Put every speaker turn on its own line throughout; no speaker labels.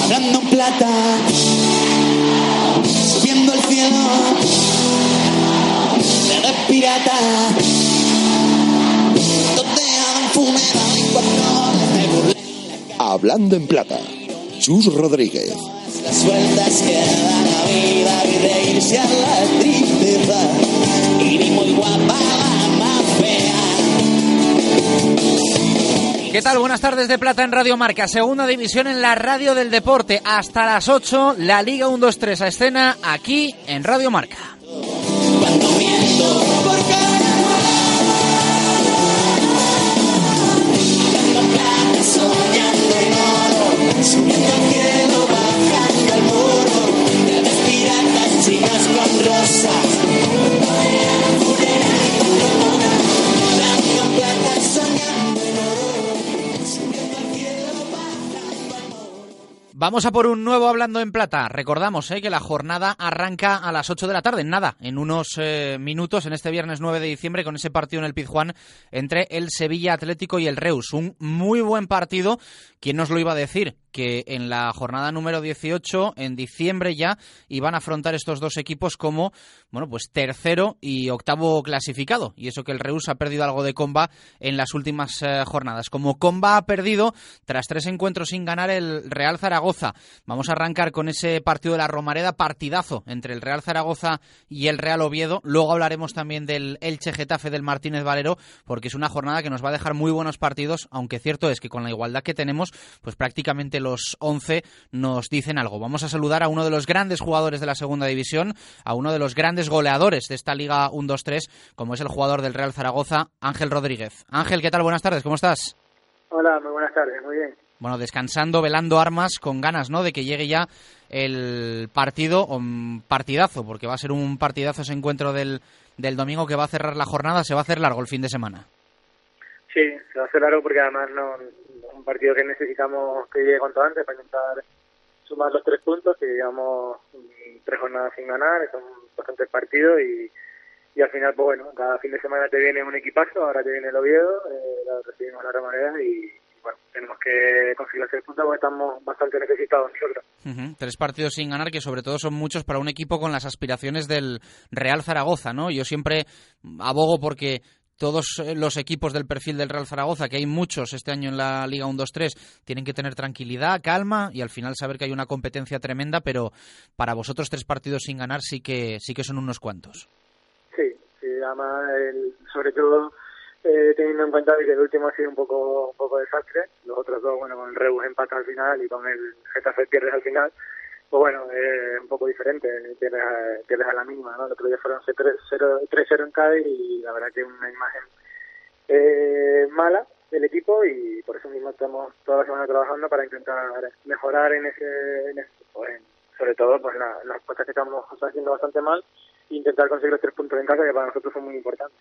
hablando en plata, subiendo al cielo, eres pirata, donde hagan fumera y cuando me burlen.
Hablando en plata, Chus Rodríguez.
Las sueltas que da la vida y reírse a la tristeza, y ni muy guapa la más fea.
¿Qué tal? Buenas tardes de Plata en Radio Marca, segunda división en la radio del deporte. Hasta las 8, la Liga 1-2-3 a escena aquí en Radio Marca.
Cuando miento, porque dando plata, soñando en oro, subiendo al cielo, bajando al muro, de piratas, chicas con rosas. Dando plata, soñando en oro, subiendo al cielo, bajando al muro.
Vamos a por un nuevo Hablando en Plata. Recordamos que la jornada arranca a las 8 de la tarde, en unos minutos, en este viernes 9 de diciembre, con ese partido en el Pizjuán entre el Sevilla Atlético y el Reus. Un muy buen partido. ¿Quién nos lo iba a decir? Que en la jornada número 18, en diciembre ya, iban a afrontar estos dos equipos como, pues tercero y octavo clasificado. Y eso que el Reus ha perdido algo de comba en las últimas jornadas. Como comba ha perdido, tras 3 encuentros sin ganar, el Real Zaragoza. Vamos a arrancar con ese partido de la Romareda, partidazo entre el Real Zaragoza y el Real Oviedo. Luego hablaremos también del Elche Getafe del Martínez Valero, porque es una jornada que nos va a dejar muy buenos partidos, aunque cierto es que con la igualdad que tenemos, pues prácticamente los 11 nos dicen algo. Vamos a saludar a uno de los grandes jugadores de la segunda división, a uno de los grandes goleadores de esta Liga 1-2-3, como es el jugador del Real Zaragoza, Ángel Rodríguez. Ángel, ¿qué tal? Buenas tardes, ¿cómo estás?
Hola, muy buenas tardes, muy bien.
Bueno, descansando, velando armas, con ganas, ¿no?, de que llegue ya el partido, o partidazo, porque va a ser un partidazo ese encuentro del domingo que va a cerrar la jornada. Se va a hacer largo el fin de semana.
Sí, se va a hacer largo porque además un partido que necesitamos que llegue cuanto antes para intentar sumar los 3 puntos, que llevamos 3 jornadas sin ganar, son bastantes partidos y al final, pues bueno, cada fin de semana te viene un equipazo, ahora te viene el Oviedo, recibimos la Romareda y bueno, tenemos que conseguir los 3 puntos porque estamos bastante necesitados nosotros.
3 partidos sin ganar, que sobre todo son muchos para un equipo con las aspiraciones del Real Zaragoza, ¿no? Yo siempre abogo porque todos los equipos del perfil del Real Zaragoza, que hay muchos este año en la Liga 1-2-3, tienen que tener tranquilidad, calma y al final saber que hay una competencia tremenda, pero para vosotros 3 partidos sin ganar sí que son unos cuantos.
Sí, además, sobre todo teniendo en cuenta que el último ha sido un poco desastre, los otros 2, bueno, con el Reus empata al final y con el Getafe pierdes al final, pues bueno, un poco diferente, pierdes a la mínima, ¿no? El otro día fueron 3-0 en Cádiz y la verdad que una imagen mala del equipo y por eso mismo estamos toda la semana trabajando para intentar mejorar en ese pues, sobre todo pues las cosas que estamos haciendo bastante mal e intentar conseguir los 3 puntos en casa, que para nosotros son muy importantes.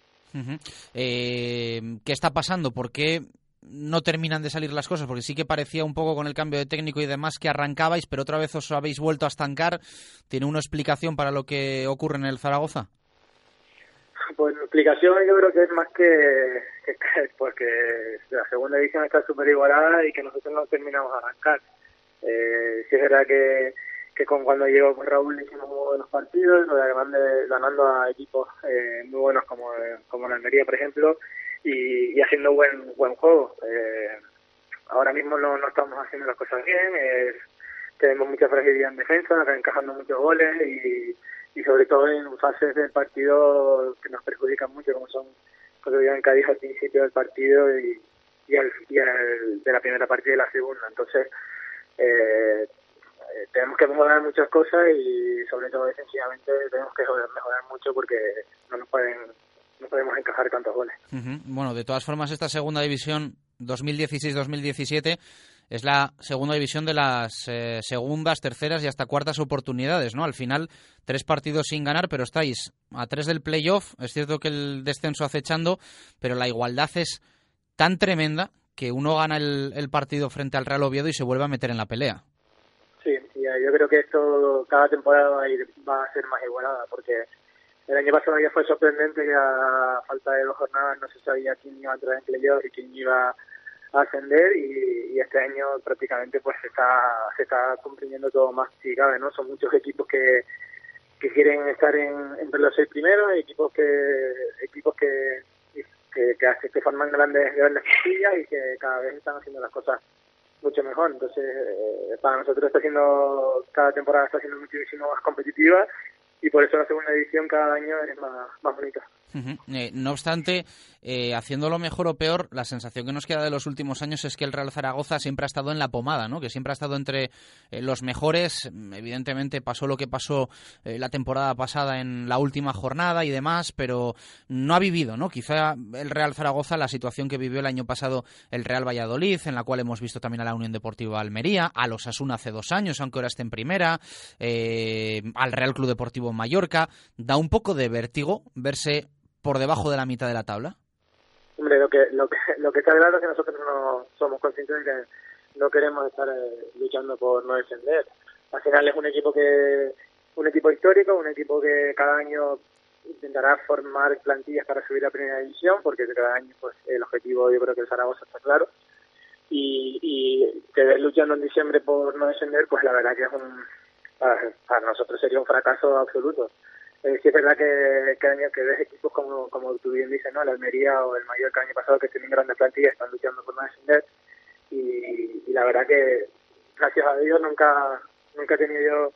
¿Qué está pasando? ¿Por qué no terminan de salir las cosas? Porque sí que parecía un poco con el cambio de técnico y demás que arrancabais, pero otra vez os habéis vuelto a estancar. ¿Tiene una explicación para lo que ocurre en el Zaragoza?
Pues la explicación yo creo que es más que pues que la segunda división está súper igualada y que nosotros no terminamos de arrancar. Sí es verdad que cuando llegó con Raúl hicimos muy buenos partidos, ganando a equipos muy buenos como la Almería, por ejemplo, y haciendo buen juego. Ahora mismo no estamos haciendo las cosas bien, tenemos mucha fragilidad en defensa, encajando muchos goles y sobre todo en fases del partido que nos perjudican mucho, como son cuando llegan Cádiz al principio del partido y de la primera parte y de la segunda. Entonces tenemos que mejorar muchas cosas y sobre todo defensivamente tenemos que mejorar mucho porque no podemos encajar tantos goles.
Bueno, de todas formas, esta segunda división 2016-2017 es la segunda división de las segundas, terceras y hasta cuartas oportunidades, ¿no? Al final, 3 partidos sin ganar, pero estáis a 3 del playoff. Es cierto que el descenso acechando, pero la igualdad es tan tremenda que uno gana el partido frente al Real Oviedo y se vuelve a meter en la pelea.
Sí, yo creo que esto cada temporada va a ser más igualada, porque el año pasado ya fue sorprendente que a falta de 2 jornadas no se sabía quién iba a entrar en playoff y quién iba a ascender y este año prácticamente pues se está cumpliendo todo más si cabe, ¿no? Son muchos equipos que quieren estar entre los 6 primeros, equipos que forman grandes plantillas y que cada vez están haciendo las cosas mucho mejor. Entonces para nosotros cada temporada está siendo muchísimo más competitiva y por eso la segunda edición cada año es más bonita.
No obstante, haciéndolo mejor o peor, la sensación que nos queda de los últimos años es que el Real Zaragoza siempre ha estado en la pomada, ¿no? Que siempre ha estado entre los mejores. Evidentemente pasó lo que pasó la temporada pasada en la última jornada y demás, pero no ha vivido, ¿no? Quizá el Real Zaragoza la situación que vivió el año pasado el Real Valladolid, en la cual hemos visto también a la Unión Deportiva Almería, a los Osasuna hace 2 años, aunque ahora esté en primera, al Real Club Deportivo Mallorca. Da un poco de vértigo verse por debajo de la mitad de la tabla.
Hombre, lo que está claro es que nosotros no somos conscientes de que no queremos estar luchando por no descender. Al final es un equipo histórico, un equipo que cada año intentará formar plantillas para subir a primera división, porque cada año pues el objetivo, yo creo que el Zaragoza está claro, y que luchando en diciembre por no descender, pues la verdad que para nosotros sería un fracaso absoluto. Sí es verdad que ves equipos como tú bien dices, ¿no? El Almería o el Mallorca el año pasado, que tienen grandes plantillas, están luchando por no descender, y la verdad que gracias a Dios nunca he tenido yo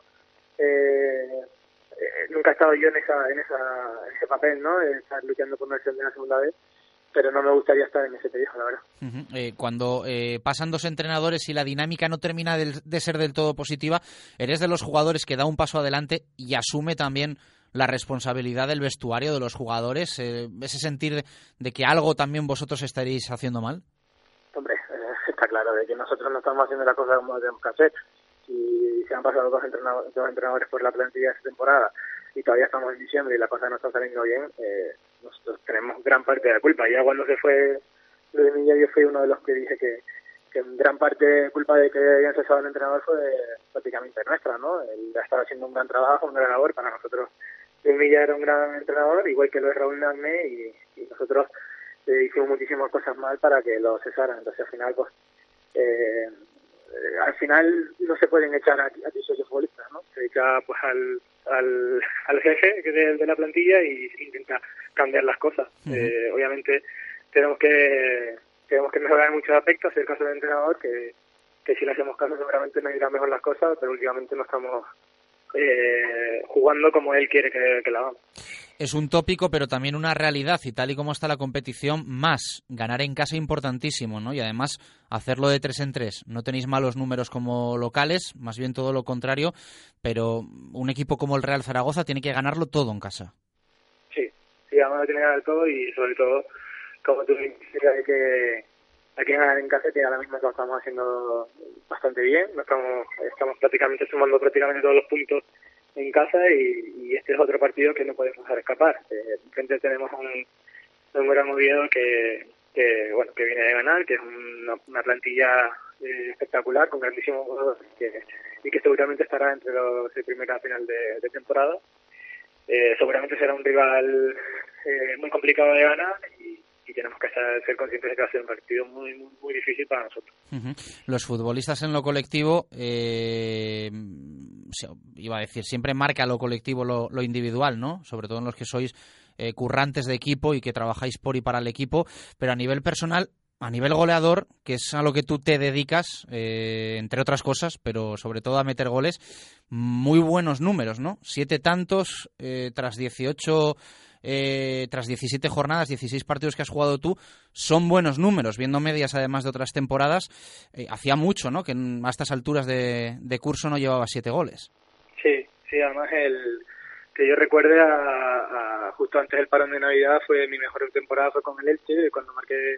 nunca he estado yo en ese papel, ¿no? De estar luchando por no descender la segunda vez, pero no me gustaría estar en ese pellejo, la verdad.
Cuando pasan 2 entrenadores y la dinámica no termina de ser del todo positiva, eres de los jugadores que da un paso adelante y asume también la responsabilidad del vestuario de los jugadores, ese sentir de que algo también vosotros estaréis haciendo mal.
Hombre, está claro de que nosotros no estamos haciendo las cosas como tenemos que hacer. Si se han pasado dos entrenadores por la plantilla de esta temporada y todavía estamos en diciembre y la cosa no está saliendo bien, nosotros tenemos gran parte de la culpa. Ya cuando se fue Luis Milla, yo fui uno de los que dije que gran parte de culpa de que hayan cesado el entrenador fue prácticamente nuestra, ¿no? Él ha estado haciendo un gran trabajo, una gran labor para nosotros. Luis Milla era un gran entrenador, igual que lo es Raúl Nagné, y nosotros hicimos muchísimas cosas mal para que lo cesaran. Entonces al final no se pueden echar a socios futbolistas, ¿no? Se echa pues al jefe de la plantilla y intenta cambiar las cosas. Obviamente tenemos que mejorar en muchos aspectos. Es el caso del entrenador, que si le hacemos caso seguramente nos irán mejor las cosas, pero últimamente no estamos jugando como él quiere que la hagamos.
Es un tópico, pero también una realidad, y tal y como está la competición, más ganar en casa importantísimo, ¿no? Y además hacerlo de 3 en 3. No tenéis malos números como locales, más bien todo lo contrario, pero un equipo como el Real Zaragoza tiene que ganarlo todo en casa.
Sí, vamos a tener que ganar todo, y sobre todo, como tú dices, hay que ganar en casa, que ahora mismo lo estamos haciendo bastante bien. Estamos sumando prácticamente todos los puntos en casa, y este es otro partido que no podemos dejar escapar. Enfrente tenemos un Gran Oviedo que viene de ganar, que es una plantilla espectacular, con grandísimos jugadores, y que seguramente estará entre los de primera final de temporada. Seguramente será un rival muy complicado de ganar, y tenemos que ser conscientes de que va a ser un partido muy, muy, muy difícil para nosotros.
Los futbolistas en lo colectivo, iba a decir, siempre marca lo colectivo lo individual, ¿no? Sobre todo en los que sois currantes de equipo y que trabajáis por y para el equipo, pero a nivel personal, a nivel goleador, que es a lo que tú te dedicas, entre otras cosas, pero sobre todo a meter goles, muy buenos números, ¿no? 7 tantos tras 18... tras 17 jornadas, 16 partidos que has jugado tú, son buenos números, viendo medias además de otras temporadas. Hacía mucho, ¿no?, que a estas alturas de curso no llevaba 7 goles.
Sí, además que yo recuerde justo antes del parón de Navidad, mi mejor temporada fue con el Elche, cuando marqué,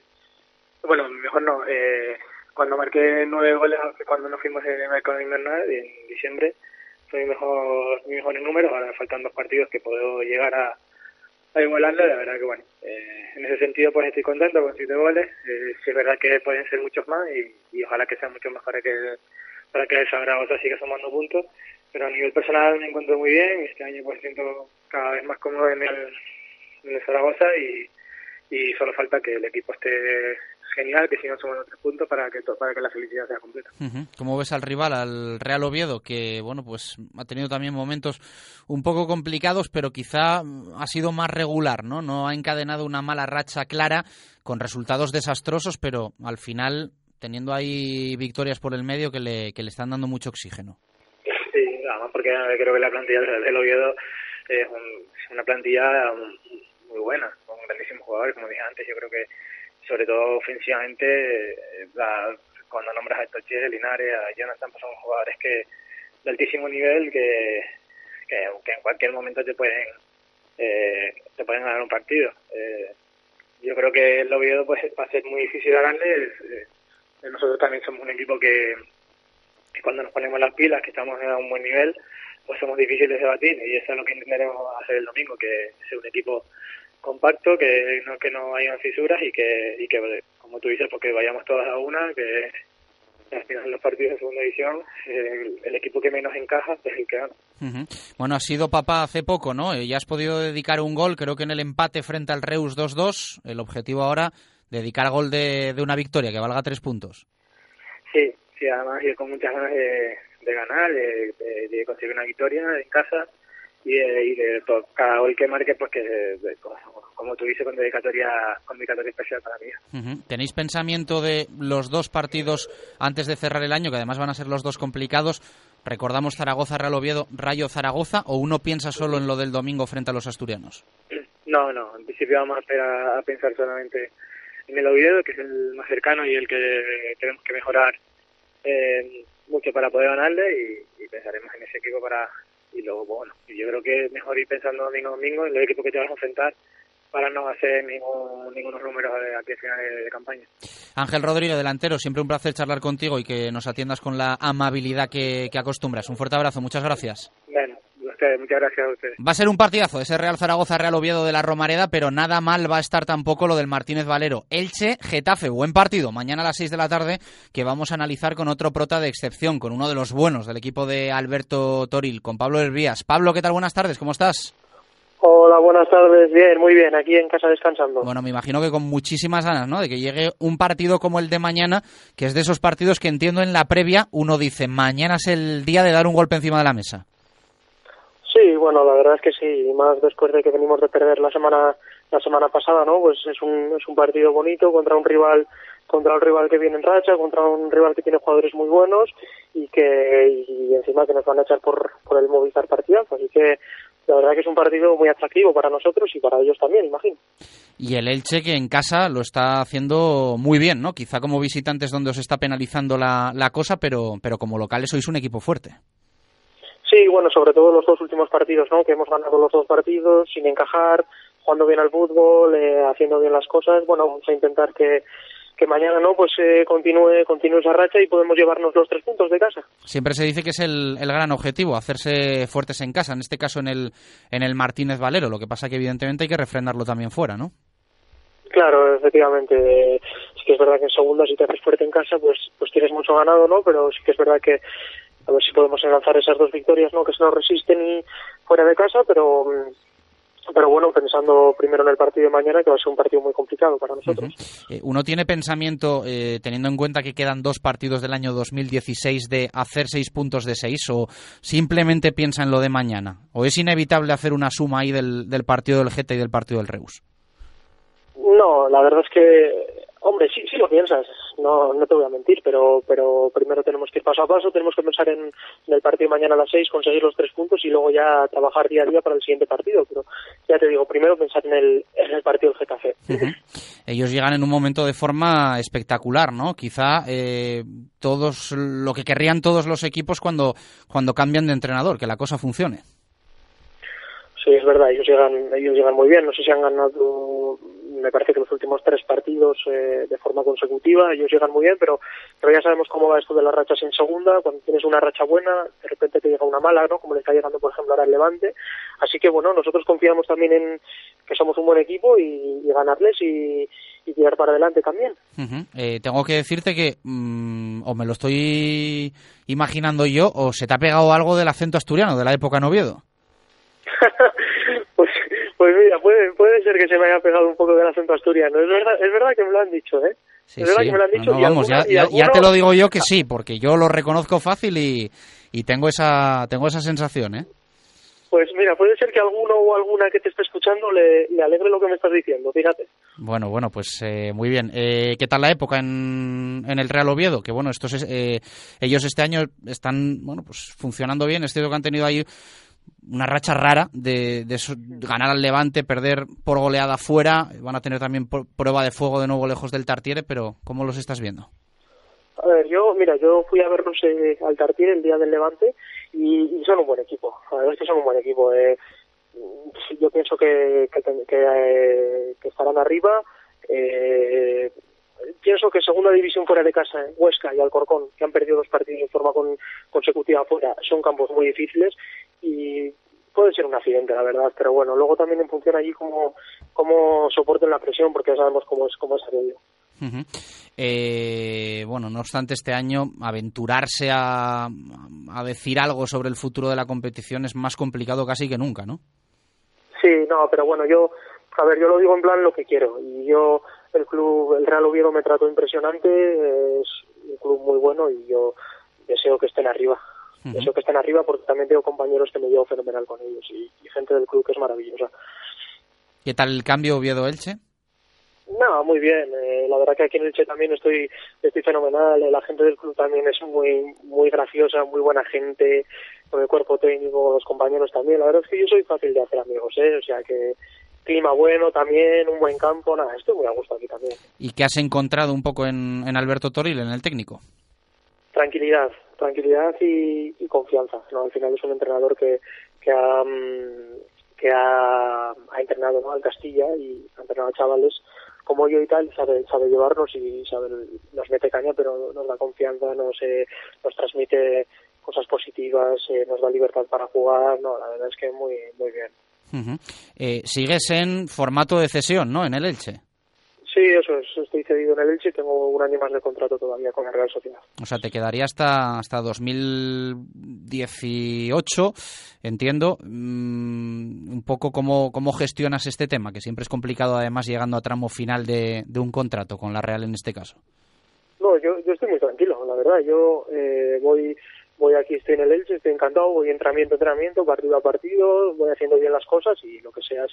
cuando marqué 9 goles cuando nos fuimos de mercado invernal en diciembre. Fue mi mejor número. Ahora me faltan 2 partidos que puedo llegar a igualarlo. La verdad que en ese sentido pues estoy contento con 7 goles. Sí es verdad que pueden ser muchos más, y ojalá que sean muchos más para que el Zaragoza siga sumando puntos, pero a nivel personal me encuentro muy bien. Este año pues siento cada vez más cómodo en el Zaragoza, y solo falta que el equipo esté genial, que sigan sumando 3 puntos para que la felicidad sea completa.
¿Cómo ves al rival, al Real Oviedo, que bueno, pues ha tenido también momentos un poco complicados, pero quizá ha sido más regular, ¿no? No ha encadenado una mala racha clara con resultados desastrosos, pero al final teniendo ahí victorias por el medio que le están dando mucho oxígeno.
Sí, además porque creo que la plantilla del Oviedo es una plantilla muy buena, con grandísimos jugadores, como dije antes. Yo creo que sobre todo ofensivamente, cuando nombras a Estoche, Linares, a Jonathan, pues son jugadores de altísimo nivel que en cualquier momento te pueden ganar un partido. Yo creo que el Oviedo pues va a ser muy difícil ganarle. Nosotros también somos un equipo que cuando nos ponemos las pilas, que estamos a un buen nivel, pues somos difíciles de batir, y eso es lo que intentaremos hacer el domingo, que sea un equipo compacto, que no hayan fisuras y que como tú dices, porque vayamos todas a una, que al final en los partidos de segunda división el equipo que menos encaja es el que gana.
Bueno, has sido papá hace poco, ¿no? Ya has podido dedicar un gol, creo que en el empate frente al Reus 2-2. El objetivo ahora, dedicar gol de una victoria que valga 3 puntos.
Sí, además yo con muchas ganas de ganar, de conseguir una victoria en casa y de cada gol que marque, pues que como tú dices, con dedicatoria especial para mí.
¿Tenéis pensamiento de los 2 partidos antes de cerrar el año, que además van a ser los 2 complicados? Recordamos Zaragoza, Real Oviedo, Rayo Zaragoza, ¿o uno piensa solo en lo del domingo frente a los asturianos?
No, en principio vamos a pensar solamente en el Oviedo, que es el más cercano y el que tenemos que mejorar mucho para poder ganarle, y pensaremos en ese equipo y luego, bueno, yo creo que es mejor ir pensando domingo en el equipo que te vas a enfrentar para no hacer ningunos números aquí al final de campaña.
Ángel Rodríguez, delantero, siempre un placer charlar contigo y que nos atiendas con la amabilidad que acostumbras. Un fuerte abrazo, muchas gracias.
Bueno, muchas gracias a ustedes.
Va a ser un partidazo ese Real Zaragoza, Real Oviedo de la Romareda, pero nada mal va a estar tampoco lo del Martínez Valero. Elche, Getafe, buen partido, mañana a las 6 de la tarde, que vamos a analizar con otro prota de excepción, con uno de los buenos del equipo de Alberto Toril, con Pablo Hervías. Pablo, ¿qué tal? Buenas tardes, ¿cómo estás?
Hola, buenas tardes. Bien, muy bien, aquí en casa descansando.
Bueno, me imagino que con muchísimas ganas, ¿no?, de que llegue un partido como el de mañana, que es de esos partidos que entiendo en la previa uno dice, mañana es el día de dar un golpe encima de la mesa.
Sí, bueno, la verdad es que sí, más después de que venimos de perder la semana pasada, ¿no? Pues es un partido bonito contra un rival que viene en racha, contra un rival que tiene jugadores muy buenos y encima que nos van a echar por el Movistar partidazo, así que la verdad que es un partido muy atractivo para nosotros y para ellos también, imagino.
Y el Elche, que en casa lo está haciendo muy bien, ¿no? Quizá como visitantes donde os está penalizando la cosa, pero como locales sois un equipo fuerte.
Sí, bueno, sobre todo los 2 últimos partidos, ¿no? Que hemos ganado los 2 partidos sin encajar, jugando bien al fútbol, haciendo bien las cosas. Bueno, vamos a intentar que mañana, ¿no? Pues continúe esa racha y podemos llevarnos los 3 puntos de casa.
Siempre se dice que es el gran objetivo, hacerse fuertes en casa, en este caso en el Martínez Valero. Lo que pasa que evidentemente hay que refrendarlo también fuera, ¿no?
Claro, efectivamente. Sí que es verdad que en segunda, si te haces fuerte en casa, pues tienes mucho ganado, ¿no? Pero sí que es verdad que a ver si podemos enlazar esas 2 victorias, ¿no? Que se nos resisten y fuera de casa, pero bueno, pensando primero en el partido de mañana, que va a ser un partido muy complicado para nosotros.
Uno tiene pensamiento, teniendo en cuenta que quedan 2 partidos del año 2016, de hacer 6 puntos de 6, o simplemente piensa en lo de mañana, o es inevitable hacer una suma ahí del partido del Geta y del partido del Reus.
No, la verdad es que, hombre, sí lo piensas, no te voy a mentir, pero primero tenemos que ir paso a paso, tenemos que pensar en el partido de mañana a las 6, conseguir los 3 puntos y luego ya trabajar día a día para el siguiente partido, pero ya te digo, primero pensar en el partido del Getafe.
Ellos llegan en un momento de forma espectacular, ¿no? Quizá lo que querrían todos los equipos cuando cambian de entrenador, que la cosa funcione.
Sí, es verdad, ellos llegan muy bien, no sé si han ganado, me parece que los últimos 3 partidos de forma consecutiva, ellos llegan muy bien, pero ya sabemos cómo va esto de las rachas en segunda, cuando tienes una racha buena, de repente te llega una mala, ¿no? Como le está llegando, por ejemplo, ahora el Levante, así que bueno, nosotros confiamos también en que somos un buen equipo y ganarles y tirar para adelante también.
Tengo que decirte que o me lo estoy imaginando yo, o se te ha pegado algo del acento asturiano de la época en Oviedo.
Pues mira, puede ser que se me haya pegado un poco del acento asturiano. Es verdad que me lo han dicho, ¿eh?
Sí,
es verdad
sí.
que me lo han dicho.
No, vamos,
alguna,
ya te lo digo yo que sí, porque yo lo reconozco fácil y tengo esa sensación, ¿eh?
Pues mira, puede ser que alguno o alguna que te esté escuchando le alegre lo que me estás diciendo, fíjate.
Bueno, pues muy bien. ¿Qué tal la época en el Real Oviedo? Que bueno, ellos este año están pues funcionando bien. Es cierto que han tenido ahí una racha rara de ganar al Levante, perder por goleada fuera. Van a tener también prueba de fuego de nuevo lejos del Tartiere, pero ¿cómo los estás viendo?
A ver, yo fui a verlos al Tartiere el día del Levante y son un buen equipo. La verdad es que son un buen equipo. Yo pienso que estarán arriba. Pienso que segunda división fuera de casa, Huesca y Alcorcón, que han perdido 2 partidos de forma consecutiva fuera, son campos muy difíciles y puede ser un accidente, la verdad. Pero bueno, luego también en función allí cómo soporten la presión, porque ya sabemos cómo es aquello.
Uh-huh. No obstante, este año aventurarse a decir algo sobre el futuro de la competición es más complicado casi que nunca, ¿no?
Sí, no, pero bueno, yo lo digo en plan lo que quiero. Y el Real Oviedo me trató impresionante, es un club muy bueno y yo deseo que estén arriba. Uh-huh. Deseo que estén arriba porque también tengo compañeros que me llevo fenomenal con ellos y gente del club que es maravillosa.
¿Qué tal el cambio Oviedo-Elche?
No, muy bien. La verdad que aquí en Elche también estoy fenomenal. La gente del club también es muy muy graciosa, muy buena gente, con el cuerpo técnico, los compañeros también. La verdad es que yo soy fácil de hacer amigos, o sea que clima bueno también, un buen campo, estoy muy a gusto aquí también.
¿Y qué has encontrado un poco en Alberto Toril, en el técnico?
Tranquilidad y confianza, ¿no? Al final es un entrenador que ha entrenado, ¿no?, al Castilla y ha entrenado a chavales como yo y tal, sabe llevarnos y nos mete caña, pero nos da confianza, nos transmite cosas positivas, nos da libertad para jugar, la verdad es que muy muy bien.
Uh-huh. Sigues en formato de cesión, ¿no?, en el Elche.
Sí, eso es, estoy cedido en el Elche y tengo un año más de contrato todavía con la Real Sociedad.
O sea, te quedaría hasta 2018, entiendo. Un poco cómo gestionas este tema, que siempre es complicado, además, llegando a tramo final de un contrato con la Real en este caso.
No, yo estoy muy tranquilo, la verdad. Yo voy aquí, estoy en el Elche, estoy encantado, voy entrenamiento, partido a partido, voy haciendo bien las cosas y lo que sea.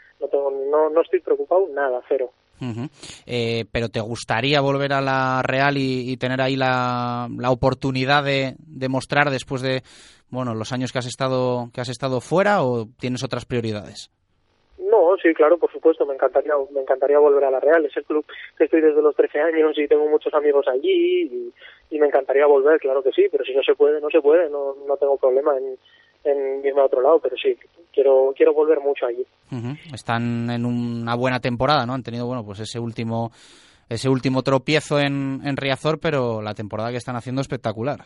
No estoy preocupado, nada, cero.
Uh-huh. Pero ¿te gustaría volver a la Real y tener ahí la oportunidad de mostrar después de los años que has estado fuera, o tienes otras prioridades?
No, sí, claro, por supuesto, me encantaría volver a la Real. Es el club que estoy desde los 13 años y tengo muchos amigos allí y me encantaría volver, claro que sí, pero si no se puede, no tengo problema en irme a otro lado, pero sí, quiero volver mucho allí.
Uh-huh. Están en una buena temporada, ¿no? Han tenido, pues ese último tropiezo en Riazor, pero la temporada que están haciendo espectacular.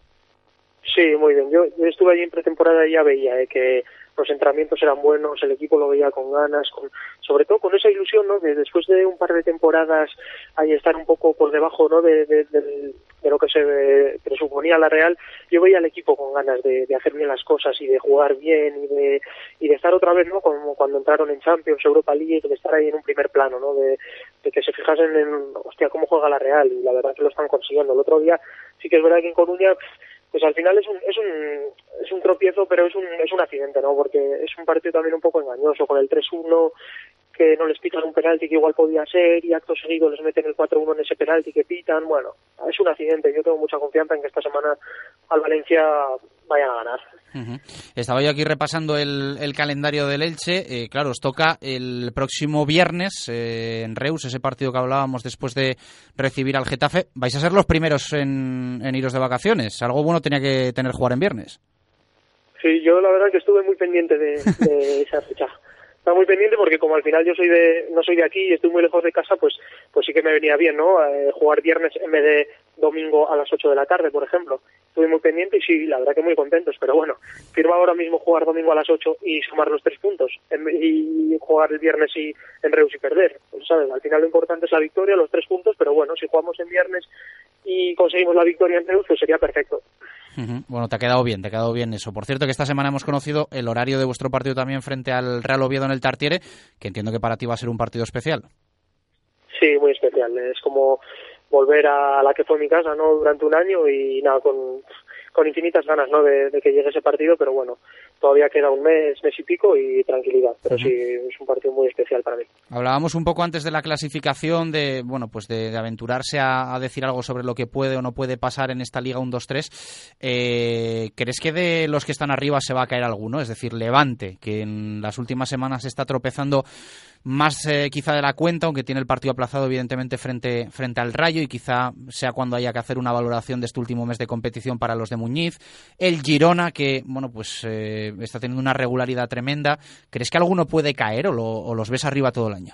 Sí, muy bien. Yo estuve allí en pretemporada y ya veía que los entrenamientos eran buenos, el equipo lo veía con ganas, sobre todo con esa ilusión, ¿no?, de después de un par de temporadas ahí estar un poco por debajo, ¿no?, de lo que se presuponía la Real. Yo veía al equipo con ganas de hacer bien las cosas y de jugar bien y de estar otra vez, ¿no?, como cuando entraron en Champions, Europa League, de estar ahí en un primer plano, ¿no?, de que se fijasen en, cómo juega la Real, y la verdad que lo están consiguiendo. El otro día sí que es verdad que en Coruña pues al final es un tropiezo, pero es un accidente, ¿no?, porque es un partido también un poco engañoso, con el 3-1 que no les pitan un penalti que igual podía ser y acto seguido les meten el 4-1 en ese penalti que pitan. Bueno, es un accidente. Yo tengo mucha confianza en que esta semana al Valencia vayan a ganar.
Uh-huh. Estaba yo aquí repasando el calendario del Elche. Claro, os toca el próximo viernes en Reus, ese partido que hablábamos después de recibir al Getafe. Vais a ser los primeros en iros de vacaciones. Algo bueno tenía que tener jugar en viernes.
Sí, yo la verdad que estuve muy pendiente de esa fecha. Estaba muy pendiente porque como al final yo no soy de aquí y estoy muy lejos de casa, pues sí que me venía bien, ¿no?, jugar viernes en vez de domingo a las 8 de la tarde, por ejemplo. Estuve muy pendiente y sí, la verdad que muy contentos, pero bueno, firma ahora mismo jugar domingo a las 8 y sumar los 3 puntos y jugar el viernes en Reus y perder. Pues, ¿sabes? Al final lo importante es la victoria, los 3 puntos, pero bueno, si jugamos en viernes y conseguimos la victoria en Reus, pues sería perfecto.
Uh-huh. Bueno, te ha quedado bien eso. Por cierto, que esta semana hemos conocido el horario de vuestro partido también frente al Real Oviedo en el Tartiere, que entiendo que para ti va a ser un partido especial.
Sí, muy especial. Es como volver a la que fue mi casa, ¿no? Durante un año y nada, con infinitas ganas, ¿no? De que llegue ese partido, pero bueno, todavía queda un mes y pico y tranquilidad. Pero sí, es un partido muy especial para mí.
Hablábamos un poco antes de la clasificación, de aventurarse a decir algo sobre lo que puede o no puede pasar en esta Liga 1-2-3. ¿Crees que de los que están arriba se va a caer alguno? Es decir, Levante, que en las últimas semanas está tropezando más quizá de la cuenta, aunque tiene el partido aplazado evidentemente frente al Rayo, y quizá sea cuando haya que hacer una valoración de este último mes de competición para los de Muñiz. El Girona, que está teniendo una regularidad tremenda. ¿Crees que alguno puede caer o los ves arriba todo el año?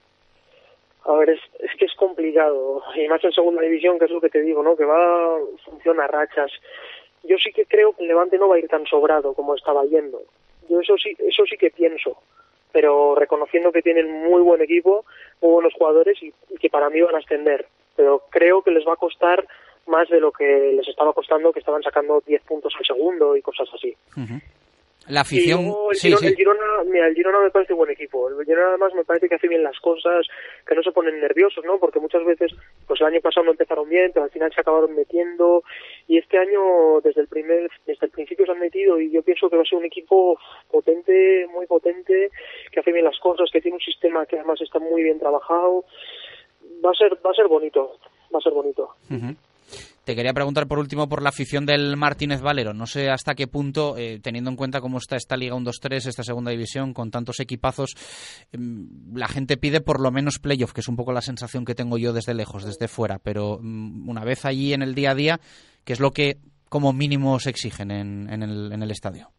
A ver, es que es complicado, y más en segunda división, que es lo que te digo, ¿no? Que funciona a rachas. Yo sí que creo que el Levante no va a ir tan sobrado como estaba yendo. Yo eso sí que pienso, pero reconociendo que tienen muy buen equipo, muy buenos jugadores y que para mí van a ascender. Pero creo que les va a costar más de lo que les estaba costando, que estaban sacando 10 puntos al segundo y cosas así.
Uh-huh. La afición...
El Girona me parece buen equipo. El Girona además me parece que hace bien las cosas, que no se ponen nerviosos, ¿no? Porque muchas veces, pues el año pasado no empezaron bien, pero al final se acabaron metiendo, y este año desde el principio se han metido, y yo pienso que va a ser un equipo potente, muy potente, que hace bien las cosas, que tiene un sistema que además está muy bien trabajado. Va a ser bonito.
Uh-huh. Te quería preguntar por último por la afición del Martínez Valero. No sé hasta qué punto, teniendo en cuenta cómo está esta Liga 1-2-3, esta segunda división, con tantos equipazos, la gente pide por lo menos playoff, que es un poco la sensación que tengo yo desde lejos, desde fuera. Pero una vez allí en el día a día, ¿qué es lo que como mínimo se exigen en el estadio?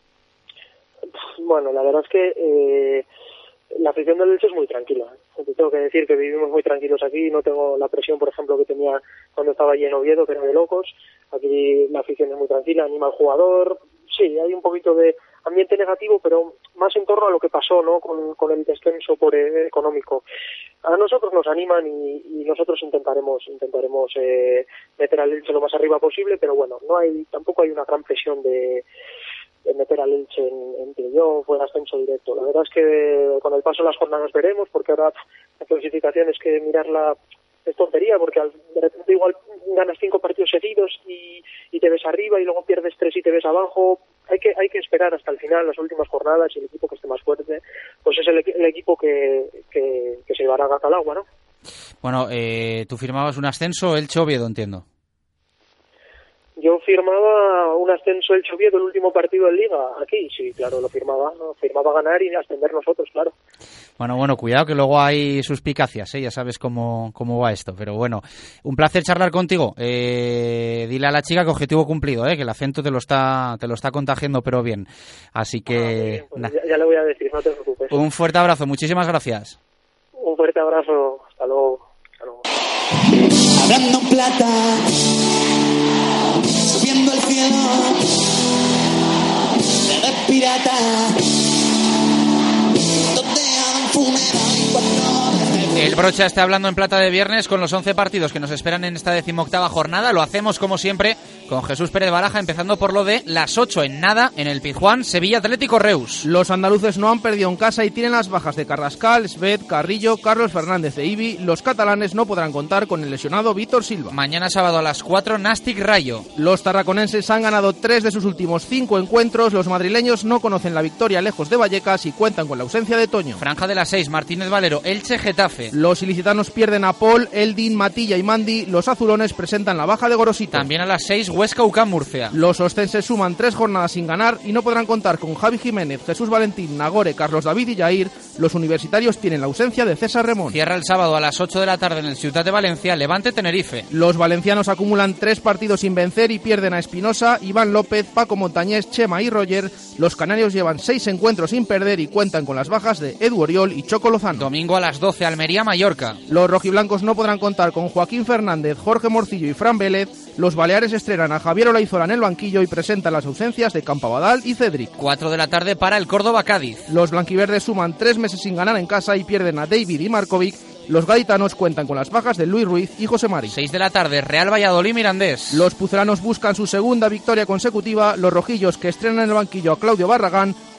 Bueno, la verdad es que la afición del Elche es muy tranquila. Te tengo que decir que vivimos muy tranquilos aquí. No tengo la presión, por ejemplo, que tenía cuando estaba allí en Oviedo, que era de locos. Aquí la afición es muy tranquila, anima al jugador. Sí, hay un poquito de ambiente negativo, pero más en torno a lo que pasó, ¿no? Con el descenso económico. A nosotros nos animan y nosotros intentaremos meter al Elche lo más arriba posible, pero bueno, tampoco hay una gran presión de meter al Elche en playoff o en ascenso directo. La verdad es que con el paso de las jornadas veremos, porque ahora la clasificación es que mirarla es tontería, porque de repente igual ganas 5 partidos seguidos y te ves arriba, y luego pierdes 3 y te ves abajo. Hay que esperar hasta el final, las últimas jornadas, y el equipo que esté más fuerte pues es el equipo que se llevará a gata al agua, ¿no? Bueno,
tú firmabas un ascenso Elche Oviedo, entiendo.
Yo firmaba un ascenso Elche Oviedo, el último partido en Liga, aquí, sí, claro, lo firmaba ganar y ascender nosotros, claro.
Bueno, cuidado que luego hay suspicacias, ya sabes cómo va esto, pero bueno, un placer charlar contigo. Dile a la chica que objetivo cumplido, que el acento te lo está contagiando, pero bien, así que...
Bien, pues ya le voy a decir, no te preocupes.
Un fuerte abrazo, muchísimas gracias.
Un fuerte abrazo, hasta luego.
Hablando en plata, subiendo al cielo, de pirata, donde hagan funeral y cuando...
El Brocha está hablando en plata de viernes con los 11 partidos que nos esperan en esta 18ª jornada. Lo hacemos como siempre con Jesús Pérez Baraja, empezando por lo de las 8 en nada en el Pizjuán, Sevilla Atlético Reus.
Los andaluces no han perdido en casa y tienen las bajas de Carrascal, Sved, Carrillo, Carlos Fernández e Ibi. Los catalanes no podrán contar con el lesionado Víctor Silva.
Mañana sábado a las 4, Nastic Rayo.
Los tarraconenses han ganado 3 de sus últimos 5 encuentros. Los madrileños no conocen la victoria lejos de Vallecas y cuentan con la ausencia de Toño.
Franja de las 6, Martínez Valero, Elche Getafe.
Los ilicitanos pierden a Paul, Eldin, Matilla y Mandi. Los azulones presentan la baja de Gorosito.
También a las 6, Huesca UCAM Murcia.
Los ostenses suman 3 jornadas sin ganar y no podrán contar con Javi Jiménez, Jesús Valentín, Nagore, Carlos David y Jair. Los universitarios tienen la ausencia de César Remón.
Cierra el sábado a las 8 de la tarde en el Ciutat de Valencia, Levante Tenerife.
Los valencianos acumulan 3 partidos sin vencer y pierden a Espinosa, Iván López, Paco Montañés, Chema y Roger. Los canarios llevan 6 encuentros sin perder y cuentan con las bajas de Edu Oriol y Choco Lozano.
Domingo a las 12, Almería Mallorca.
Los rojiblancos no podrán contar con Joaquín Fernández, Jorge Morcillo y Fran Vélez. Los baleares estrenan a Javier Olaizola en el banquillo y presentan las ausencias de Campabadal y Cedric.
4 de la tarde para el Córdoba-Cádiz.
Los blanquiverdes suman 3 meses sin ganar en casa y pierden a David y Markovic. Los gaditanos cuentan con las bajas de Luis Ruiz y José Mari.
6 de la tarde, Real Valladolid-Mirandés.
Los pucelanos buscan su segunda victoria consecutiva. Los rojillos, que estrenan en el banquillo a Claudio Barragán,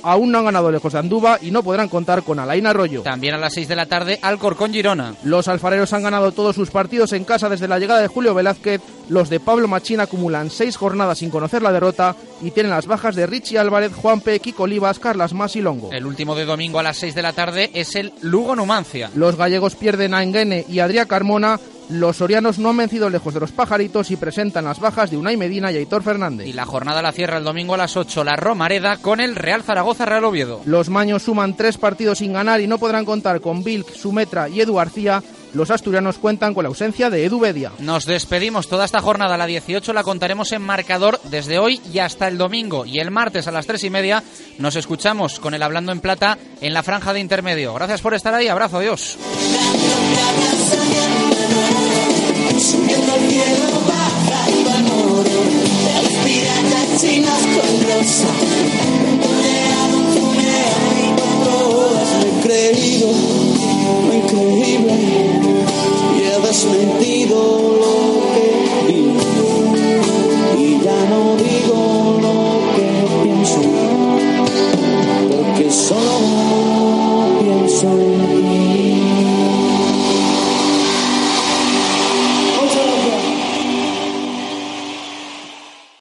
aún no han ganado lejos de Anduva y no podrán contar con Alain Arroyo.
También a las 6 de la tarde, Alcorcón Girona.
Los alfareros han ganado todos sus partidos en casa desde la llegada de Julio Velázquez. Los de Pablo Machín acumulan 6 jornadas sin conocer la derrota y tienen las bajas de Richie Álvarez, Juanpe, Kiko Olivas, Carlas Mas y Longo.
El último de domingo a las 6 de la tarde es el Lugo-Numancia.
Los gallegos pierden a Enguene y Adrià Carmona. Los sorianos no han vencido lejos de los pajaritos y presentan las bajas de Unai Medina y Aitor Fernández.
Y la jornada la cierra el domingo a las 8 la Romareda con el Real Zaragoza-Real Oviedo.
Los maños suman 3 partidos sin ganar y no podrán contar con Vilc, Sumetra y Edu García. Los asturianos cuentan con la ausencia de Edu Bedia.
Nos despedimos. Toda esta jornada, la 18, la contaremos en marcador desde hoy y hasta el domingo. Y el martes a las 3:30 nos escuchamos con el Hablando en Plata en la franja de intermedio. Gracias por estar ahí. Abrazo. Adiós.
Subiendo al cielo, bajando al muro, de los piratas chinos con rosa.